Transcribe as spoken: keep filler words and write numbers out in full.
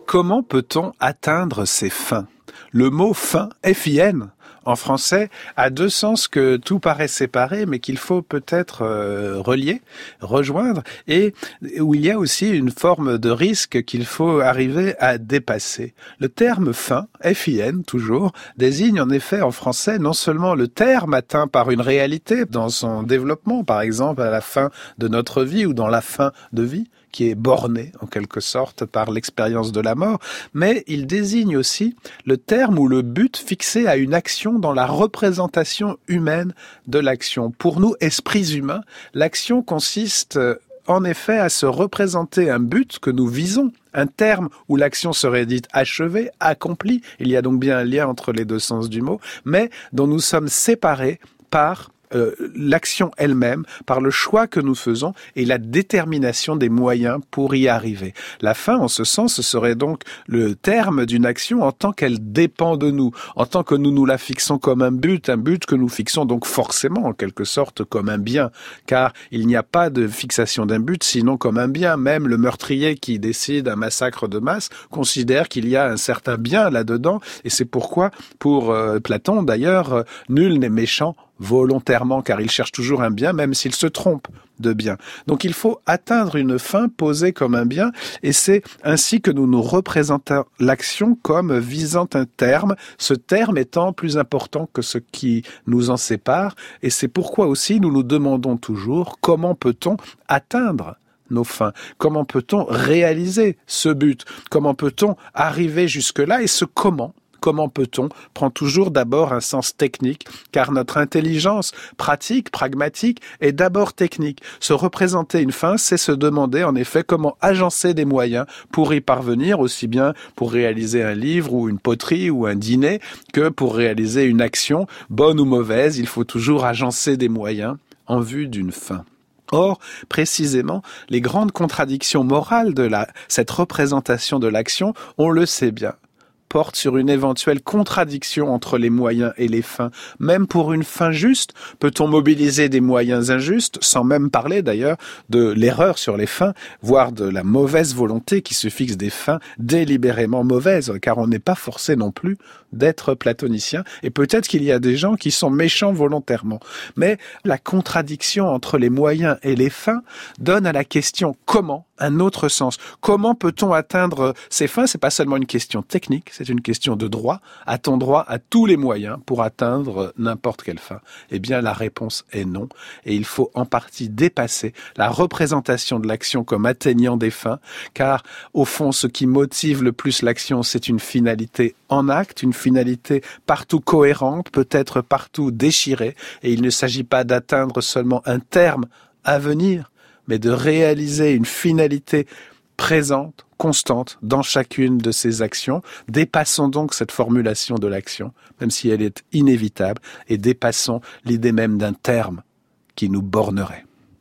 Comment peut-on atteindre ses fins ? Le mot « fin », F I N, en français, a deux sens que tout paraît séparé, mais qu'il faut peut-être euh, relier, rejoindre, et où il y a aussi une forme de risque qu'il faut arriver à dépasser. Le terme « fin », F I N toujours, désigne en effet en français non seulement le terme atteint par une réalité dans son développement, par exemple à la fin de notre vie ou dans la fin de vie, qui est borné en quelque sorte par l'expérience de la mort, mais il désigne aussi le terme ou le but fixé à une action dans la représentation humaine de l'action. Pour nous, esprits humains, l'action consiste en effet à se représenter un but que nous visons, un terme où l'action serait dite achevée, accomplie, il y a donc bien un lien entre les deux sens du mot, mais dont nous sommes séparés par Euh, l'action elle-même, par le choix que nous faisons et la détermination des moyens pour y arriver. La fin, en ce sens, ce serait donc le terme d'une action en tant qu'elle dépend de nous, en tant que nous nous la fixons comme un but, un but que nous fixons donc forcément en quelque sorte comme un bien, car il n'y a pas de fixation d'un but sinon comme un bien. Même le meurtrier qui décide un massacre de masse considère qu'il y a un certain bien là-dedans, et c'est pourquoi, pour euh, Platon d'ailleurs, euh, nul n'est méchant volontairement, car il cherche toujours un bien, même s'il se trompe de bien. Donc il faut atteindre une fin posée comme un bien, et c'est ainsi que nous nous représentons l'action comme visant un terme, ce terme étant plus important que ce qui nous en sépare, et c'est pourquoi aussi nous nous demandons toujours comment peut-on atteindre nos fins, comment peut-on réaliser ce but, comment peut-on arriver jusque-là, et ce comment Comment peut-on prend toujours d'abord un sens technique, car notre intelligence pratique, pragmatique, est d'abord technique. Se représenter une fin, c'est se demander en effet comment agencer des moyens pour y parvenir, aussi bien pour réaliser un livre ou une poterie ou un dîner, que pour réaliser une action, bonne ou mauvaise, il faut toujours agencer des moyens en vue d'une fin. Or, précisément, les grandes contradictions morales de la, cette représentation de l'action, on le sait bien, porte sur une éventuelle contradiction entre les moyens et les fins. Même pour une fin juste, peut-on mobiliser des moyens injustes, sans même parler d'ailleurs de l'erreur sur les fins, voire de la mauvaise volonté qui se fixe des fins délibérément mauvaises, car on n'est pas forcé non plus d'être platonicien, et peut-être qu'il y a des gens qui sont méchants volontairement. Mais la contradiction entre les moyens et les fins donne à la question comment un autre sens. Comment peut-on atteindre ces fins ? C'est pas seulement une question technique, c'est une question de droit. A-t-on droit à tous les moyens pour atteindre n'importe quelle fin ? Eh bien, la réponse est non. Et il faut en partie dépasser la représentation de l'action comme atteignant des fins, car au fond, ce qui motive le plus l'action, c'est une finalité en acte, une finalité partout cohérente, peut-être partout déchirée. Et il ne s'agit pas d'atteindre seulement un terme à venir, mais de réaliser une finalité présente, constante, dans chacune de ces actions. Dépassons donc cette formulation de l'action, même si elle est inévitable, et dépassons l'idée même d'un terme qui nous bornerait.